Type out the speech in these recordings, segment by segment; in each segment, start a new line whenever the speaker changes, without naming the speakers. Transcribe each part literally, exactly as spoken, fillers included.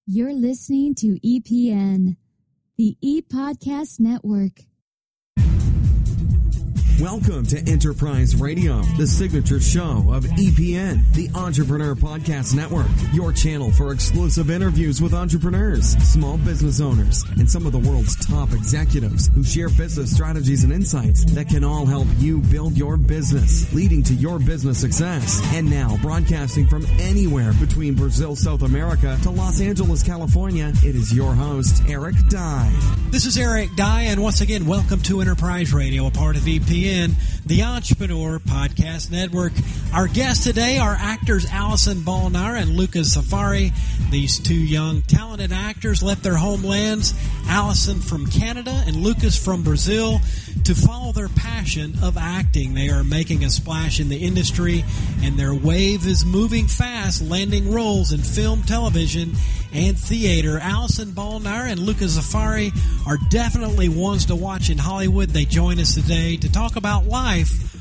You're listening to E P N, the E-Podcast Network.
Welcome to Enterprise Radio, the signature show of E P N, the Entrepreneur Podcast Network, your channel for exclusive interviews with entrepreneurs, small business owners, and some of the world's top executives who share business strategies and insights that can all help you build your business, leading to your business success. And now, broadcasting from anywhere between Brazil, South America to Los Angeles, California, it is your host, Eric Dye.
This is Eric Dye, and once again, welcome to Enterprise Radio, a part of E P N, the Entrepreneur Podcast Network. Our guests today are actors Allison Balnar and Lucas Safari. These two young, talented actors left their homelands, Allison from Canada and Lucas from Brazil, to follow their passion of acting. They are making a splash in the industry, and their wave is moving fast, landing roles in film, television, and theater. Allison Balnar and Lucas Safari are definitely ones to watch in Hollywood. They join us today to talk about life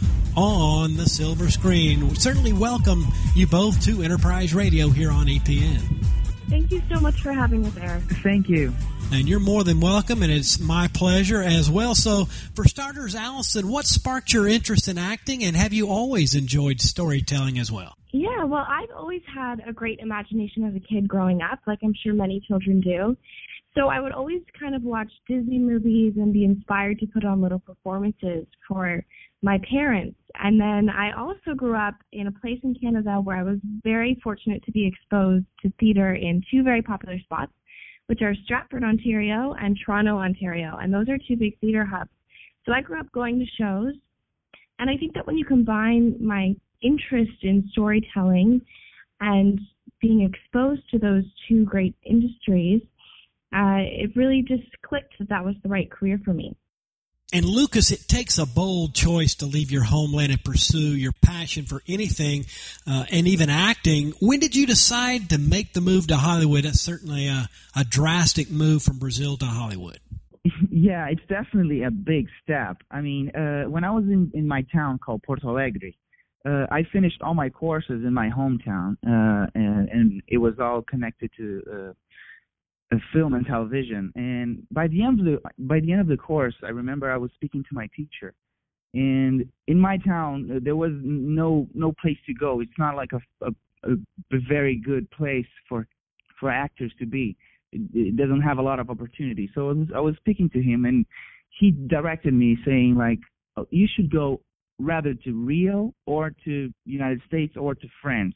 on the silver screen. We certainly welcome you both to Enterprise Radio here on E P N.
Thank you so much for having us, Eric.
Thank you.
And you're more than welcome, and it's my pleasure as well. So, for starters, Allison, what sparked your interest in acting, and have you always enjoyed storytelling as well?
Yeah, well, I've always had a great imagination as a kid growing up, like I'm sure many children do. So I would always kind of watch Disney movies and be inspired to put on little performances for my parents. And then I also grew up in a place in Canada where I was very fortunate to be exposed to theater in two very popular spots, which are Stratford, Ontario and Toronto, Ontario. And those are two big theater hubs. So I grew up going to shows. And I think that when you combine my interest in storytelling and being exposed to those two great industries, uh, it really just clicked that that was the right career for me.
And Lucas, it takes a bold choice to leave your homeland and pursue your passion for anything, uh, and even acting. When did you decide to make the move to Hollywood? That's certainly a, a drastic move from Brazil to Hollywood.
Yeah, it's definitely a big step. I mean, uh, when I was in, in my town called Porto Alegre, uh, I finished all my courses in my hometown, uh, and, and it was all connected to uh, uh, film and television. And by the end of the by the end of the course, I remember I was speaking to my teacher, and in my town uh, there was no no place to go. It's not like a, a, a very good place for for actors to be. It, it doesn't have a lot of opportunity. So I was, I was speaking to him, and he directed me, saying like, oh, you should go rather to Rio or to United States or to France.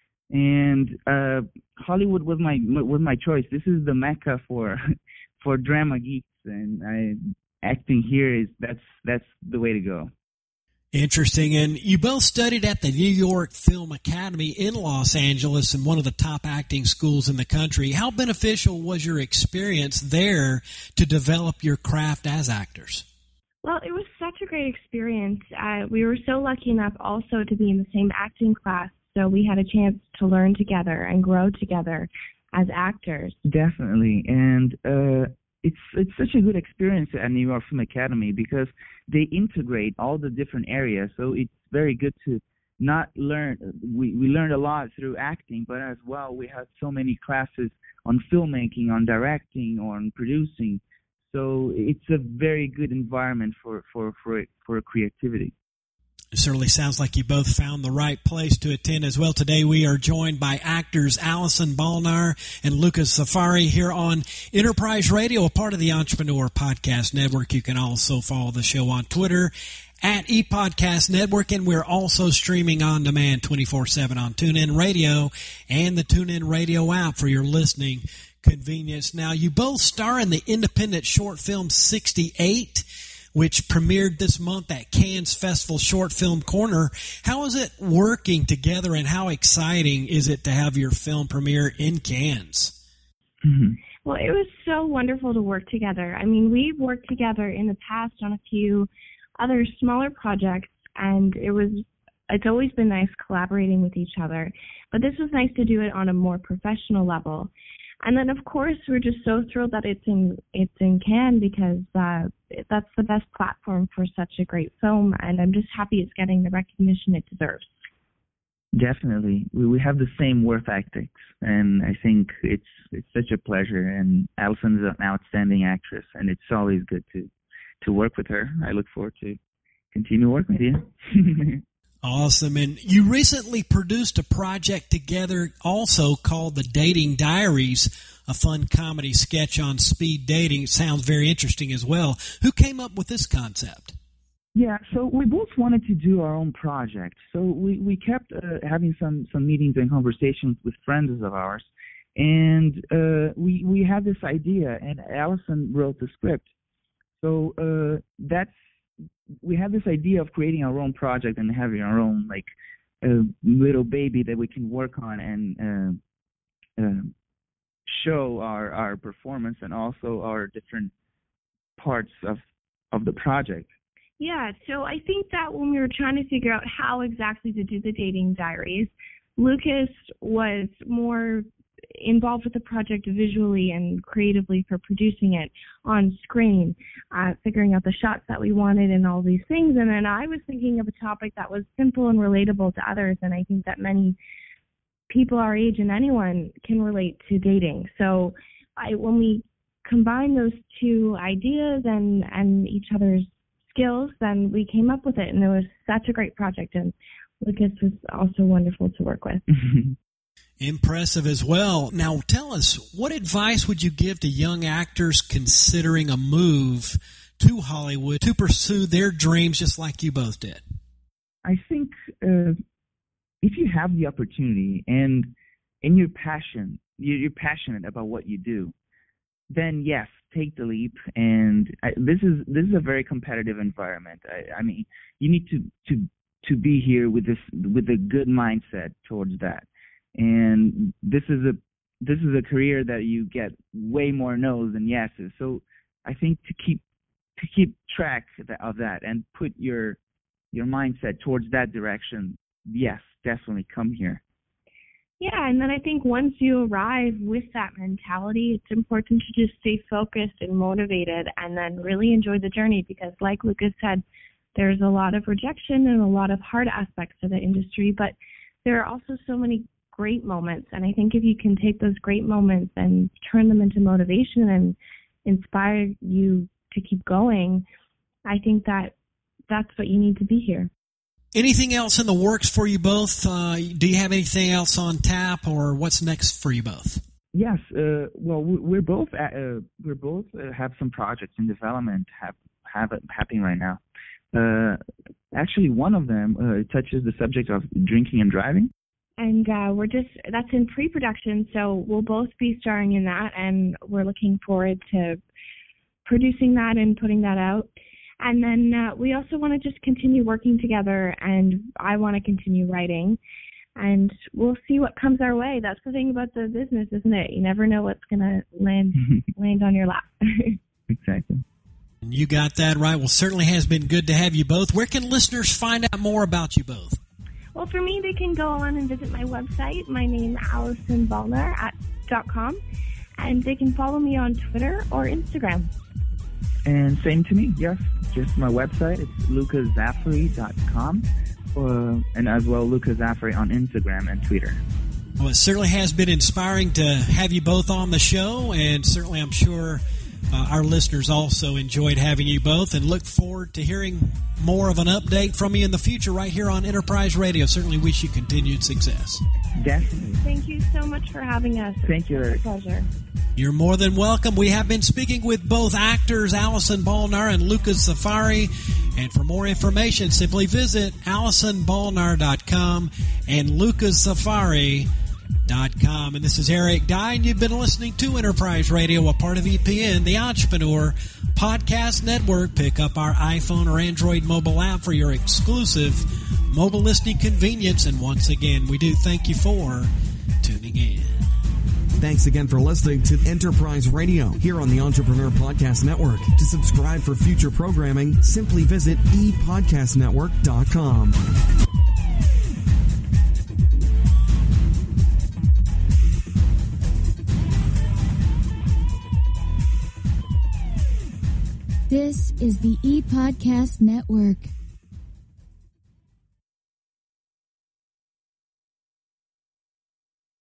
And uh, Hollywood was my was my choice. This is the mecca for for drama geeks, and I, acting here is that's that's the way to go.
Interesting. And you both studied at the New York Film Academy in Los Angeles, and one of the top acting schools in the country. How beneficial was your experience there to develop your craft as actors?
Well, it was such a great experience. Uh, we were so lucky enough also to be in the same acting class, so we had a chance to learn together and grow together as actors.
Definitely. And uh, it's it's such a good experience at New York Film Academy because they integrate all the different areas. So it's very good to not learn. We, we learned a lot through acting, but as well we had so many classes on filmmaking, on directing, on producing. So it's a very good environment for, for, for, for creativity.
It certainly sounds like you both found the right place to attend as well. Today we are joined by actors Allison Balnar and Lucas Safari here on Enterprise Radio, a part of the Entrepreneur Podcast Network. You can also follow the show on Twitter at ePodcast Network, and we're also streaming on demand twenty-four seven on TuneIn Radio and the TuneIn Radio app for your listening convenience. Now, you both star in the independent short film sixty-eight, which premiered this month at Cannes Festival Short Film Corner. How is it working together, and how exciting is it to have your film premiere in Cannes?
Mm-hmm.
Well, it was so wonderful to work together. I mean, we've worked together in the past on a few other smaller projects, and it was it's always been nice collaborating with each other. But this was nice to do it on a more professional level. And then, of course, we're just so thrilled that it's in it's in Cannes because uh, that's the best platform for such a great film, and I'm just happy it's getting the recognition it deserves.
Definitely. We we have the same work ethics, and I think it's it's such a pleasure. And Allison is an outstanding actress, and it's always good to, to work with her. I look forward to continue working with you.
Awesome. And you recently produced a project together also called The Dating Diaries, a fun comedy sketch on speed dating. It sounds very interesting as well. Who came up with this concept?
Yeah, so we both wanted to do our own project. So we, we kept uh, having some, some meetings and conversations with friends of ours. And uh, we, we had this idea, and Allison wrote the script. So uh, that's we had this idea of creating our own project and having our own like uh, little baby that we can work on and uh, uh, show our, our performance and also our different parts of, of the project.
Yeah, so I think that when we were trying to figure out how exactly to do the Dating Diaries, Lucas was more involved with the project visually and creatively for producing it on screen, uh, figuring out the shots that we wanted and all these things. And then I was thinking of a topic that was simple and relatable to others, and I think that many people our age and anyone can relate to dating. So I, when we combined those two ideas and, and each other's skills, then we came up with it, and it was such a great project, and Lucas was also wonderful to work with.
Impressive as well. Now, tell us, what advice would you give to young actors considering a move to Hollywood to pursue their dreams just like you both did?
I think uh, if you have the opportunity and and you're passion, you're passionate about what you do, then yes, take the leap. And I, this is this is a very competitive environment. I, I mean, you need to to to be here with this with a good mindset towards that. And this is a this is a career that you get way more no's than yeses. So I think to keep to keep track of that and put your your mindset towards that direction, yes, definitely come here.
Yeah, and then I think once you arrive with that mentality, it's important to just stay focused and motivated and then really enjoy the journey, because like Lucas said, there's a lot of rejection and a lot of hard aspects to the industry, but there are also so many great moments. And I think if you can take those great moments and turn them into motivation and inspire you to keep going, I think that that's what you need to be here.
Anything else in the works for you both? Uh, do you have anything else on tap, or what's next for you both?
Yes. Uh, well, we're both at, uh, we're both uh, have some projects in development have have it happening right now. Uh, actually, one of them uh, touches the subject of drinking and driving.
And uh, we're just, that's in pre-production, so we'll both be starring in that, and we're looking forward to producing that and putting that out. And then uh, we also want to just continue working together, and I want to continue writing, and we'll see what comes our way. That's the thing about the business, isn't it? You never know what's going to land land on your lap.
Exactly.
You got that right. Well, certainly has been good to have you both. Where can listeners find out more about you both?
Well, for me, they can go on and visit my website. My name is Allison Ballner at dot com, and they can follow me on Twitter or Instagram.
And same to me, yes. Just my website. It's lucas zafari dot com, uh, and as well Lucas Zafari on Instagram and Twitter.
Well, it certainly has been inspiring to have you both on the show, and certainly I'm sure uh, our listeners also enjoyed having you both, and look forward to hearing more of an update from you in the future right here on Enterprise Radio. Certainly wish you continued success.
Definitely.
Thank you so much for having us.
Thank you, Eric.
It's a pleasure.
You're more than welcome. We have been speaking with both actors Allison Ballner and Lucas Zafari. And for more information, simply visit allison ballner dot com and lucas zafari dot com. And this is Eric Dye, and you've been listening to Enterprise Radio, a part of E P N, the Entrepreneur Podcast Network. Pick up our iPhone or Android mobile app for your exclusive mobile listening convenience. And once again, we do thank you for tuning in.
Thanks again for listening to Enterprise Radio here on the Entrepreneur Podcast Network. To subscribe for future programming, simply visit e podcast network dot com.
This is the E-Podcast Network.